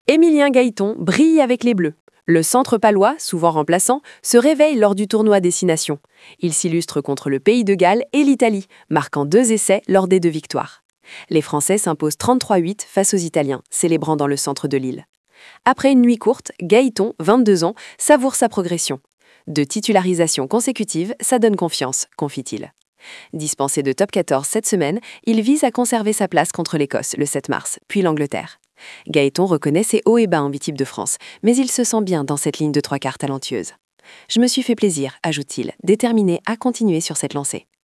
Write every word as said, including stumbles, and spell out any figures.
Émilien Gaëton brille avec les Bleus. Le centre palois, souvent remplaçant, se réveille lors du tournoi Destination. Il s'illustre contre le Pays de Galles et l'Italie, marquant deux essais lors des deux victoires. Les Français s'imposent trente-trois à huit face aux Italiens, célébrant dans le centre de l'île. Après une nuit courte, Gaëton, vingt-deux ans, savoure sa progression. De titularisations consécutives, ça donne confiance, confie-t-il. Dispensé de top quatorze cette semaine, il vise à conserver sa place contre l'Écosse le sept mars, puis l'Angleterre. Gaëton reconnaît ses hauts et bas en équipe de France, mais il se sent bien dans cette ligne de trois quarts talentueuse. Je me suis fait plaisir, ajoute-t-il, déterminé à continuer sur cette lancée.